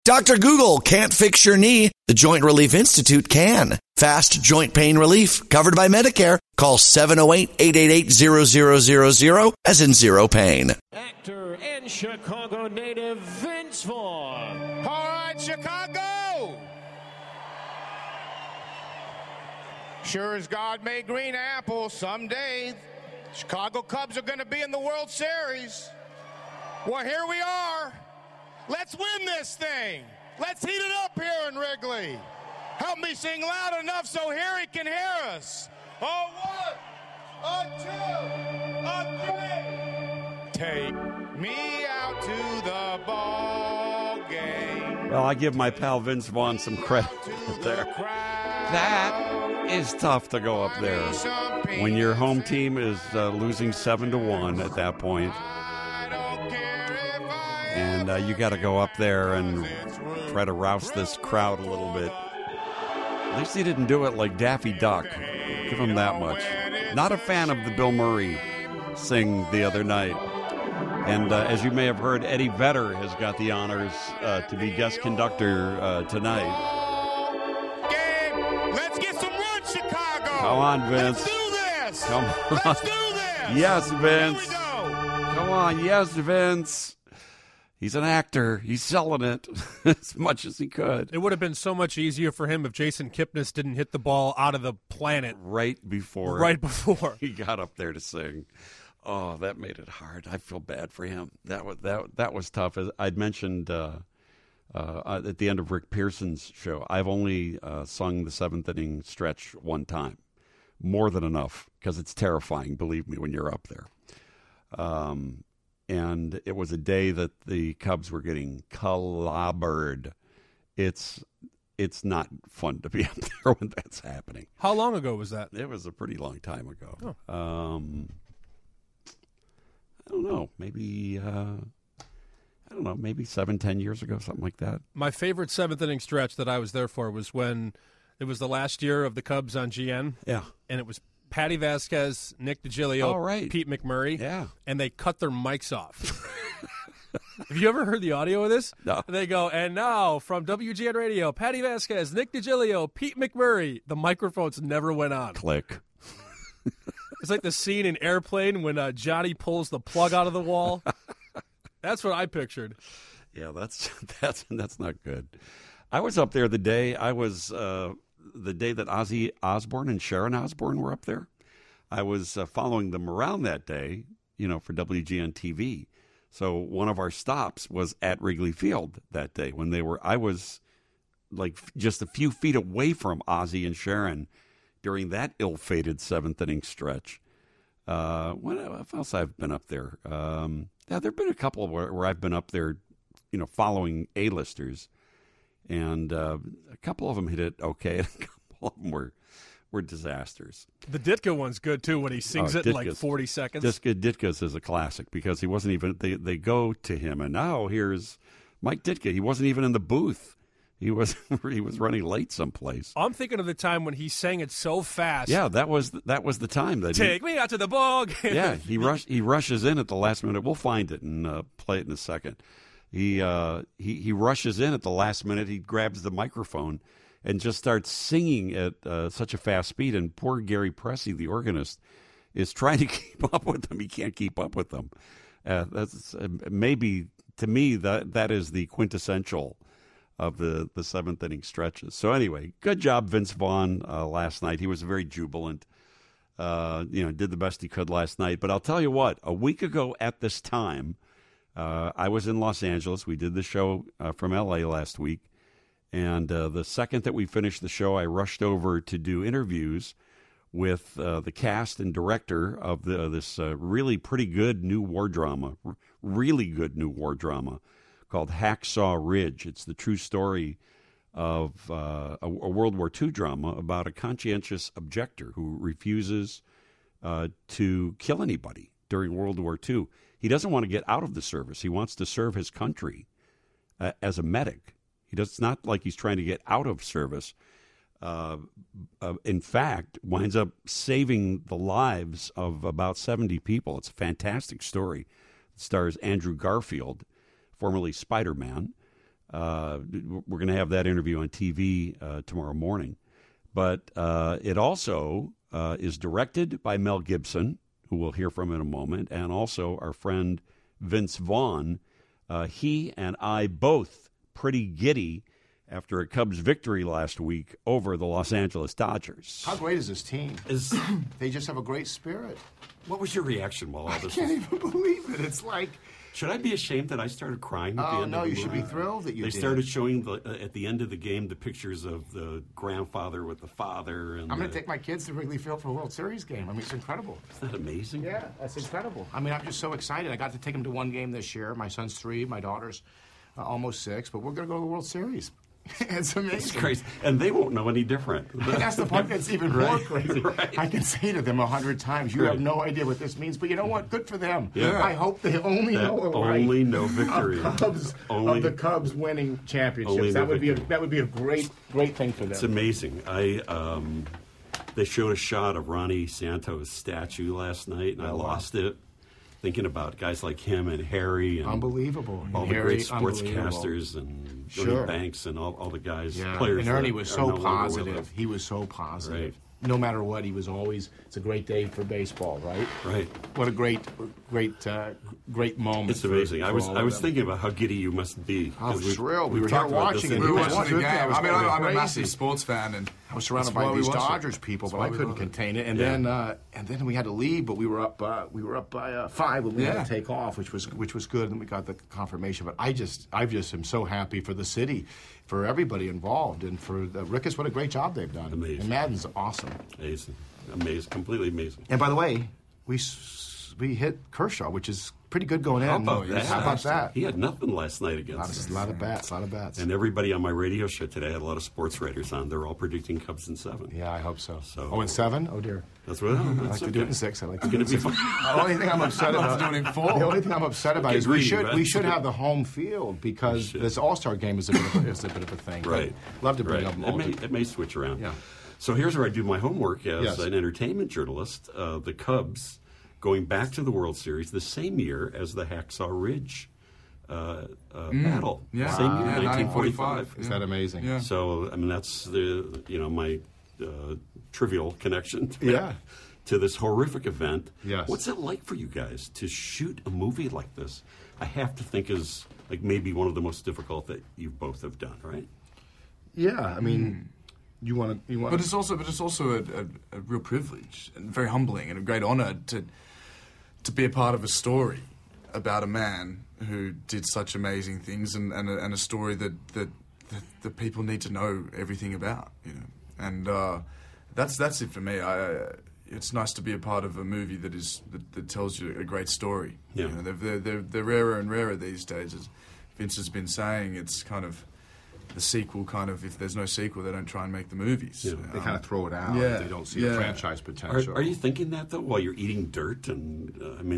Dr. Google can't fix your knee. The Joint Relief Institute can. Fast joint pain relief, covered by Medicare. Call 708-888-0000, as in zero pain. Actor and Chicago native Vince Vaughn. All right, Chicago! Sure as God made green apples, someday Chicago Cubs are going to be in the World Series. Well, here we are. Let's win this thing. Let's heat it up here in Wrigley. Help me sing loud enough so Harry can hear us. A one, a two, a three. Take me out to the ball game. Well, I give my pal Vince Vaughn some credit there. That is tough to go up there when your home team is losing 7-1 at that point. And you got to go up there and try to rouse this crowd a little bit. At least he didn't do it like Daffy Duck. Give him that much. Not a fan of the Bill Murray sing the other night. And as you may have heard, Eddie Vedder has got the honors to be guest conductor tonight. Let's get some runs, Chicago. Come on, Vince. Let's do this. Come on. Let's do this. Yes, Vince. Here we go. Come on. Yes, Vince. He's an actor. He's selling it as much as he could. It would have been so much easier for him if Jason Kipnis didn't hit the ball out of the planet Right before he got up there to sing. Oh, that made it hard. I feel bad for him. That was tough. As I'd mentioned at the end of Rick Pearson's show, I've only sung the seventh inning stretch one time. More than enough, because it's terrifying, believe me, when you're up there. And it was a day that the Cubs were getting clobbered. It's not fun to be up there when that's happening. How long ago was that? It was a pretty long time ago. Oh. I don't know. Maybe 7-10 years ago, something like that. My favorite seventh inning stretch that I was there for was when it was the last year of the Cubs on GN. Yeah. And it was Patty Vasquez, Nick DiGilio, right. Pete McMurray. Yeah. And they cut their mics off. Have you ever heard the audio of this? No. They go, and now from WGN Radio, Patty Vasquez, Nick DiGilio, Pete McMurray. The microphones never went on. Click. It's like the scene in Airplane when Johnny pulls the plug out of the wall. That's what I pictured. Yeah, that's not good. I was up there the day that Ozzy Osbourne and Sharon Osbourne were up there. I was following them around that day, for WGN TV. So one of our stops was at Wrigley Field that day when they were. I was like just a few feet away from Ozzy and Sharon during that ill-fated seventh inning stretch. What else I've been up there? There've been a couple where I've been up there, following A-listers. And a couple of them hit it okay, and a couple of them were disasters. The Ditka one's good, too, when he sings it in like 40 seconds. Ditka's is a classic because he wasn't even – they go to him, and now here's Mike Ditka. He wasn't even in the booth. He was running late someplace. I'm thinking of the time when he sang it so fast. Yeah, that was the time that Take me out to the ball game. Yeah, he rushes in at the last minute. We'll find it and play it in a second. He rushes in at the last minute. He grabs the microphone and just starts singing at such a fast speed. And poor Gary Pressey, the organist, is trying to keep up with them. He can't keep up with them. That's maybe to me that is the quintessential of the seventh inning stretches. So anyway, good job, Vince Vaughn, last night. He was very jubilant. Did the best he could last night. But I'll tell you what, a week ago at this time, I was in Los Angeles. We did the show from L.A. last week. And the second that we finished the show, I rushed over to do interviews with the cast and director of this really pretty good new war drama, called Hacksaw Ridge. It's the true story of a World War II drama about a conscientious objector who refuses to kill anybody during World War II. He doesn't want to get out of the service. He wants to serve his country as a medic. It's not like he's trying to get out of service. In fact, winds up saving the lives of about 70 people. It's a fantastic story. It stars Andrew Garfield, formerly Spider-Man. We're going to have that interview on TV tomorrow morning. But it also is directed by Mel Gibson, who we'll hear from in a moment, and also our friend Vince Vaughn. He and I both pretty giddy after a Cubs victory last week over the Los Angeles Dodgers. How great is this team? They just have a great spirit. What was your reaction while all this I can't even believe it. It's like... Should I be ashamed that I started crying at the end of the no, you movie? should be thrilled that you did. They started showing at the end of the game the pictures of the grandfather with the father. And I'm going to take my kids to Wrigley Field for a World Series game. I mean, it's incredible. Isn't that amazing? Yeah, that's incredible. I mean, I'm just so excited. I got to take them to one game this year. My son's 3, my daughter's almost 6, but we're going to go to the World Series. It's amazing. It's crazy. And they won't know any different. That's the part that's even more crazy. Right. I can say to them 100 times, you have no idea what this means, but you know what? Good for them. Yeah. I hope they only know victory. Of the Cubs winning championships. That would be a great thing for them. It's amazing. They showed a shot of Ronnie Santos' statue last night, and I lost it. Thinking about guys like him and Harry and unbelievable. all and the Harry, great sportscasters and Ernie Banks and all the guys, players. And Ernie was so no positive. He was so positive. Right. No matter what, he was always. It's a great day for baseball, right? Right. What a great moment. It's amazing. I was thinking about how giddy you must be. I was thrilled. We were here watching it. We were watching the game. I mean, I'm a crazy. massive sports fan, and I was surrounded by these Dodgers people, but I couldn't contain it. And then we had to leave, but we were up by 5 when we had to take off, which was good. And we got the confirmation. But I just am so happy for the city, for everybody involved, and for Ricketts. What a great job they've done. Amazing. And Madden's awesome. Amazing, completely amazing. And by the way, we hit Kershaw, which is pretty good going in. How about that? He had nothing last night against us. A lot of bats. And everybody on my radio show today had a lot of sports writers on. They're all predicting Cubs in 7. Yeah, I hope so. In 7? Oh, dear. That's what I like to do it in 6. I like to do it in 6. Fun. The only thing I'm upset about doing it in 4. The only thing I'm upset about is we should have the home field because this All-Star game is a bit of a thing. Right. Love to bring up it may switch around. Yeah. So here's where I do my homework as an entertainment journalist. The Cubs going back to the World Series the same year as the Hacksaw Ridge battle. Yeah. Same year, 1945. Is that amazing? Yeah. So, I mean, that's my trivial connection to this horrific event. Yes. What's it like for you guys to shoot a movie like this? I have to think is like maybe one of the most difficult that you both have done, right? Yeah, I mean... You want to, but it's also a real privilege and very humbling and a great honor to be a part of a story about a man who did such amazing things and a story that people need to know everything about, you know. And that's it for me. It's nice to be a part of a movie that tells you a great story. Yeah. You know, they're rarer and rarer these days, as Vince has been saying. It's kind of the sequel, if there's no sequel, they don't try and make the movies. Yeah. They kind of throw it out. Yeah. They don't see the franchise potential. Are you thinking that, though, while you're eating dirt? And,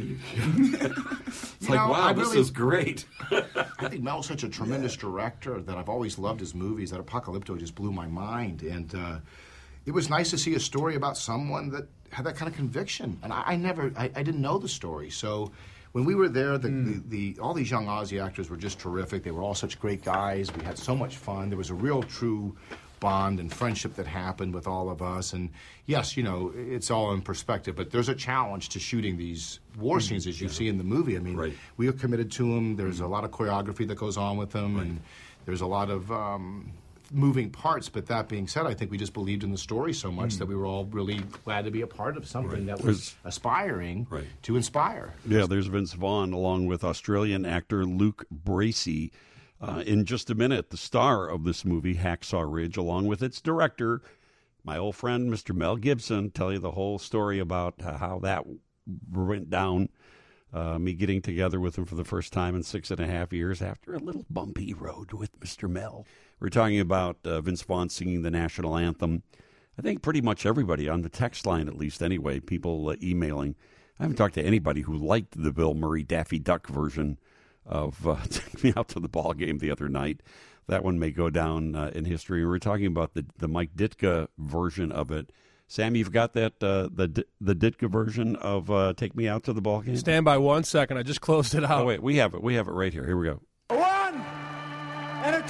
it's this is great. I think Mel's such a tremendous director that I've always loved his movies. That Apocalypto just blew my mind. And it was nice to see a story about someone that had that kind of conviction. And I didn't know the story. So... When we were there, all these young Aussie actors were just terrific. They were all such great guys. We had so much fun. There was a real, true bond and friendship that happened with all of us. And yes, it's all in perspective, but there's a challenge to shooting these war scenes, as you see in the movie. I mean, we are committed to them. There's a lot of choreography that goes on with them, and there's a lot of moving parts. But that being said, I think we just believed in the story so much that we were all really glad to be a part of something that was aspiring to inspire. Yeah, there's Vince Vaughn along with Australian actor Luke Bracey. In just a minute, the star of this movie, Hacksaw Ridge, along with its director, my old friend Mr. Mel Gibson, tell you the whole story about how that went down. Me getting together with him for the first time in 6.5 years after a little bumpy road with Mr. Mel. We're talking about Vince Vaughn singing the national anthem. I think pretty much everybody on the text line, at least anyway, people emailing. I haven't talked to anybody who liked the Bill Murray Daffy Duck version of Take Me Out to the Ball Game the other night. That one may go down in history. We're talking about the Mike Ditka version of it. Sam, you've got that the Ditka version of Take Me Out to the Ball Game? Stand by 1 second. I just closed it out. Oh, wait. We have it. We have it right here. Here we go. 1 and a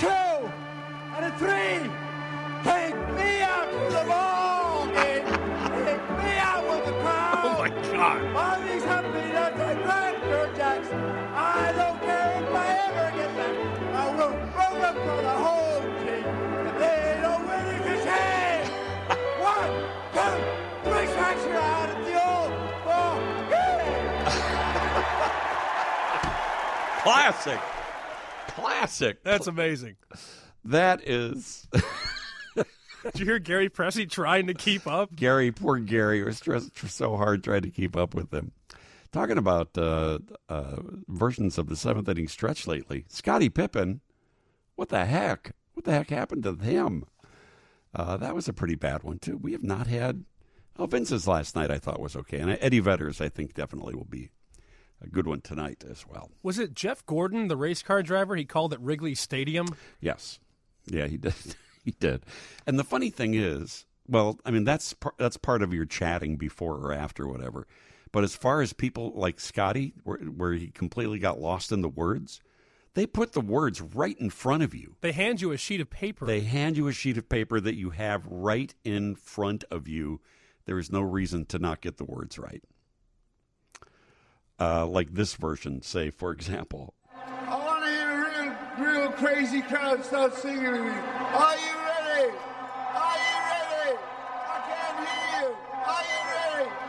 Classic. That's amazing. That is. Did you hear Gary Pressey trying to keep up? Poor Gary was so hard trying to keep up with him. Talking about versions of the seventh inning stretch lately. Scottie Pippen, what the heck? What the heck happened to him? That was a pretty bad one, too. We have not had... Vince's last night I thought was okay. And Eddie Vedder's, I think, definitely will be a good one tonight as well. Was it Jeff Gordon, the race car driver? He called it Wrigley Stadium? Yes. Yeah, he did. He did. And the funny thing is, well, I mean, that's part of your chatting before or after, whatever. But as far as people like Scotty, where he completely got lost in the words, they put the words right in front of you. They hand you a sheet of paper. They hand you a sheet of paper that you have right in front of you. There is no reason to not get the words right. Like this version, say, for example. I want to hear a real crazy crowd start singing to me. Are you ready? Are you ready? I can't hear you. Are you ready?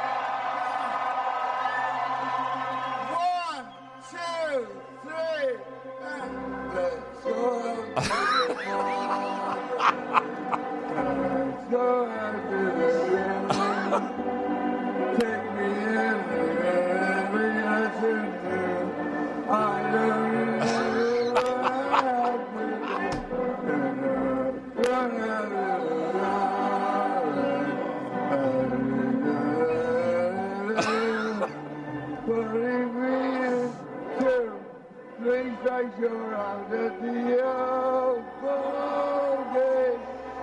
1, 2, 3, and let's go. Let's go. Take me in wherever I should do. I don't you're out at the old ball game.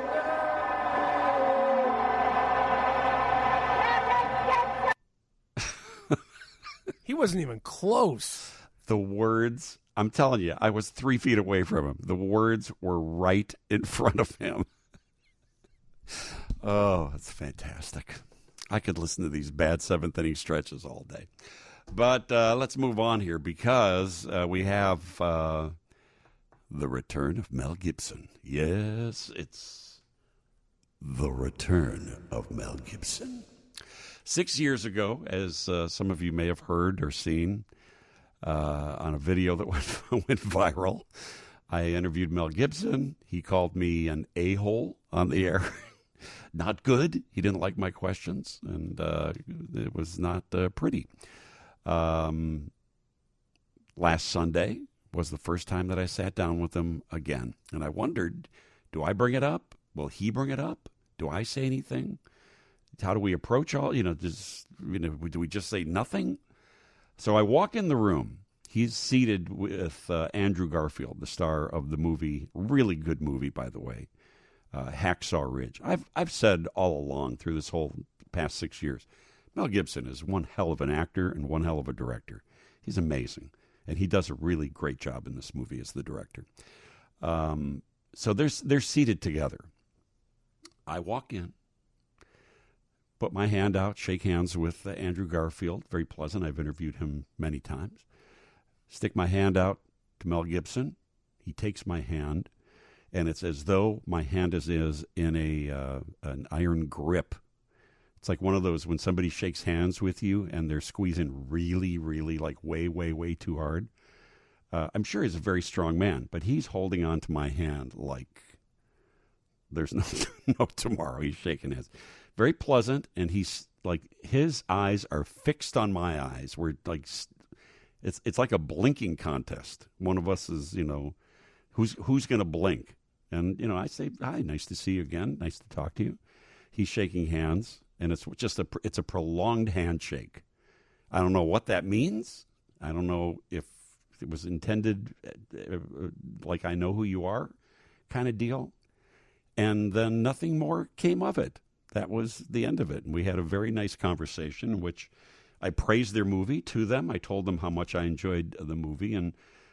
He wasn't even close. The words, I'm telling you, I was 3 feet away from him. The words were right in front of him. Oh, that's fantastic. I could listen to these bad seventh inning stretches all day. But let's move on here because we have the return of Mel Gibson. Yes, it's the return of Mel Gibson. 6 years ago, as some of you may have heard or seen on a video that went viral, I interviewed Mel Gibson. He called me an a-hole on the air. Not good. He didn't like my questions, and it was not pretty. Last Sunday was the first time that I sat down with him again. And I wondered, do I bring it up? Will he bring it up? Do I say anything? How do we approach all, do we just say nothing? So I walk in the room. He's seated with Andrew Garfield, the star of the movie, really good movie, by the way, Hacksaw Ridge. I've said all along through this whole past 6 years, Mel Gibson is one hell of an actor and one hell of a director. He's amazing, and he does a really great job in this movie as the director. So they're seated together. I walk in, put my hand out, shake hands with Andrew Garfield. Very pleasant. I've interviewed him many times. Stick my hand out to Mel Gibson. He takes my hand, and it's as though my hand is in an iron grip. It's like one of those when somebody shakes hands with you and they're squeezing really, really like way, way, way too hard. I'm sure he's a very strong man, but he's holding on to my hand like there's no tomorrow. He's shaking his. Very pleasant, and he's like his eyes are fixed on my eyes. We're like it's like a blinking contest. One of us is who's going to blink, and I say hi, nice to see you again, nice to talk to you. He's shaking hands, and it's just it's a prolonged handshake. I don't know what that means. I don't know if it was intended like I know who you are kind of deal. And then nothing more came of it. That was the end of it. And we had a very nice conversation in which I praised their movie to them. I told them how much I enjoyed the movie and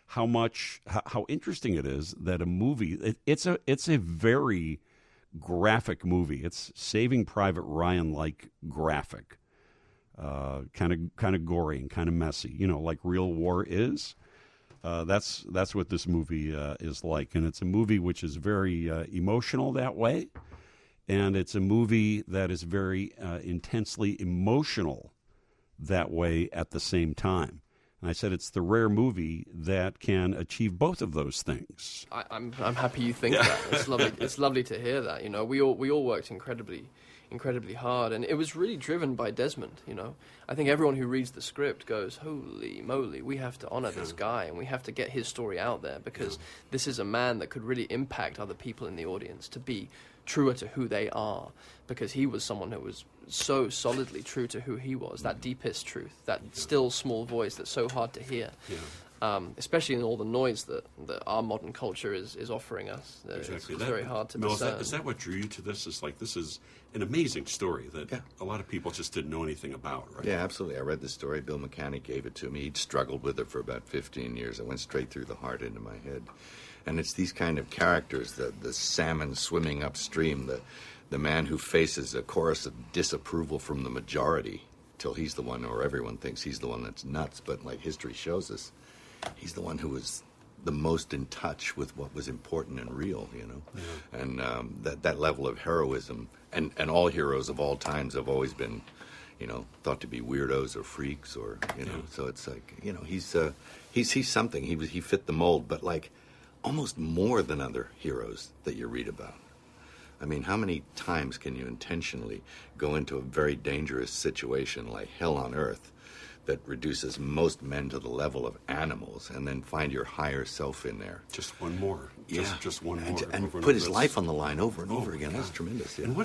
how interesting it is that a movie, it's a very graphic movie. It's Saving Private Ryan-like graphic, kind of gory and kind of messy, like real war is. That's what this movie is like, and it's a movie which is very emotional that way, and it's a movie that is very intensely emotional that way at the same time. And I said it's the rare movie that can achieve both of those things. I'm happy you think that. It's lovely. It's lovely to hear that. You know, we all worked incredibly hard, and it was really driven by Desmond. You know, I think everyone who reads the script goes, "Holy moly, we have to honor this guy, and we have to get his story out there because this is a man that could really impact other people in the audience to be truer to who they are, because he was someone who was so solidly true to who he was, that deepest truth, that still small voice that's so hard to hear." Especially in all the noise that our modern culture is offering us. Exactly. It's very hard to Mel, discern. is that what drew you to this? Is like, this is an amazing story that a lot of people just didn't know anything about, right? Yeah, absolutely. I read the story. Bill Mechanic gave it to me. He'd struggled with it for about 15 years. It went straight through the heart into my head. And it's these kind of characters, the salmon swimming upstream, the man who faces a chorus of disapproval from the majority till he's the one, or everyone thinks he's the one that's nuts. But like history shows us, he's the one who was the most in touch with what was important and real, you know. Yeah. And that level of heroism, and all heroes of all times have always been, you know, thought to be weirdos or freaks, or, you know. So it's like, you know, he's something. He fit the mold, but like almost more than other heroes that you read about. I mean, how many times can you intentionally go into a very dangerous situation like hell on earth that reduces most men to the level of animals, and then find your higher self in there? Just one more. Just one more. And put his life on the line over and over again. That's tremendous. Yeah.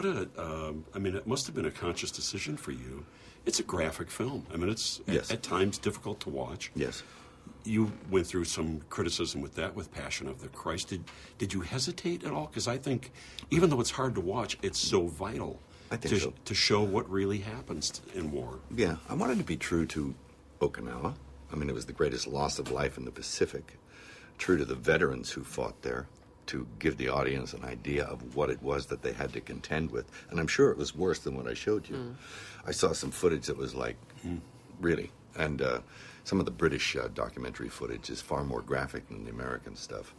And I mean, it must have been a conscious decision for you. It's a graphic film. I mean, it's at times difficult to watch. Yes. You went through some criticism with that, with Passion of the Christ. Did you hesitate at all? Because I think, even though it's hard to watch, it's so vital. I think so. To show what really happens in war. Yeah, I wanted to be true to Okinawa. I mean, it was the greatest loss of life in the Pacific. True to the veterans who fought there, to give the audience an idea of what it was that they had to contend with. And I'm sure it was worse than what I showed you. I saw some footage that was like, really. And some of the British documentary footage is far more graphic than the American stuff.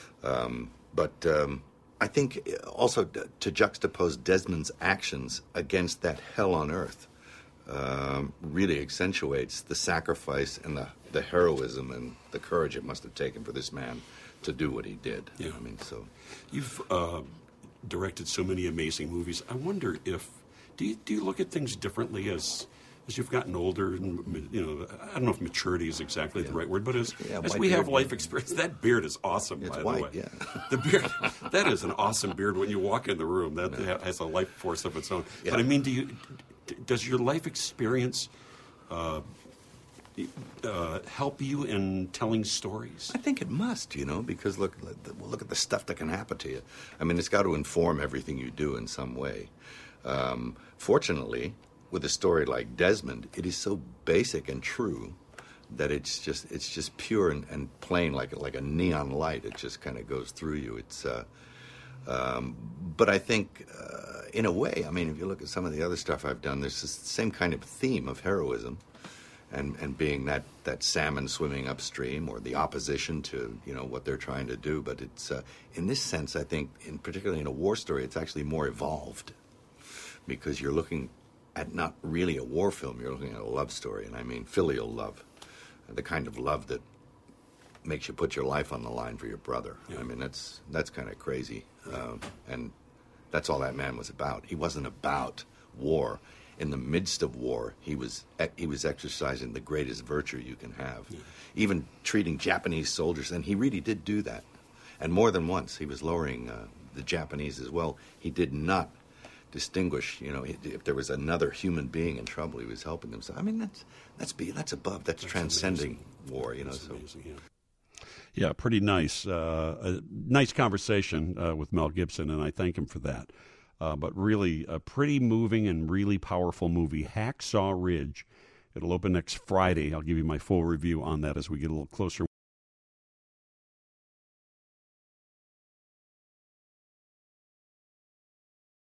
But I think also to juxtapose Desmond's actions against that hell on earth really accentuates the sacrifice and the heroism and the courage it must have taken for this man to do what he did. Yeah. I mean, so you've directed so many amazing movies. I wonder if do you look at things differently as you've gotten older, and, you know, I don't know if maturity is exactly the right word, but as we have life experience, that beard is awesome, by the way. Yeah. The beard, that is an awesome beard when you walk in the room. That has a life force of its own. Yeah. But I mean, does your life experience help you in telling stories? I think it must, you know, because look at the stuff that can happen to you. I mean, it's got to inform everything you do in some way. Fortunately, with a story like Desmond, it is so basic and true that it's just pure and plain, like a neon light. It just kind of goes through you. It's but I think in a way, I mean, if you look at some of the other stuff I've done, there's this same kind of theme of heroism and being that salmon swimming upstream, or the opposition to, you know, what they're trying to do. But it's in this sense, I think, particularly in a war story, it's actually more evolved, because you're looking at not really a war film, you're looking at a love story, and I mean filial love, the kind of love that makes you put your life on the line for your brother. Yeah. I mean, that's kind of crazy, and that's all that man was about. He wasn't about war. In the midst of war, he was exercising the greatest virtue you can have, even treating Japanese soldiers, and he really did do that, and more than once. He was lowering the Japanese as well. He did not distinguish, you know, if there was another human being in trouble, he was helping them. So I mean, that's above, that's transcending amazing. War, you know. That's amazing, yeah, pretty nice. A nice conversation with Mel Gibson, and I thank him for that. But really, a pretty moving and really powerful movie, Hacksaw Ridge. It'll open next Friday. I'll give you my full review on that as we get a little closer.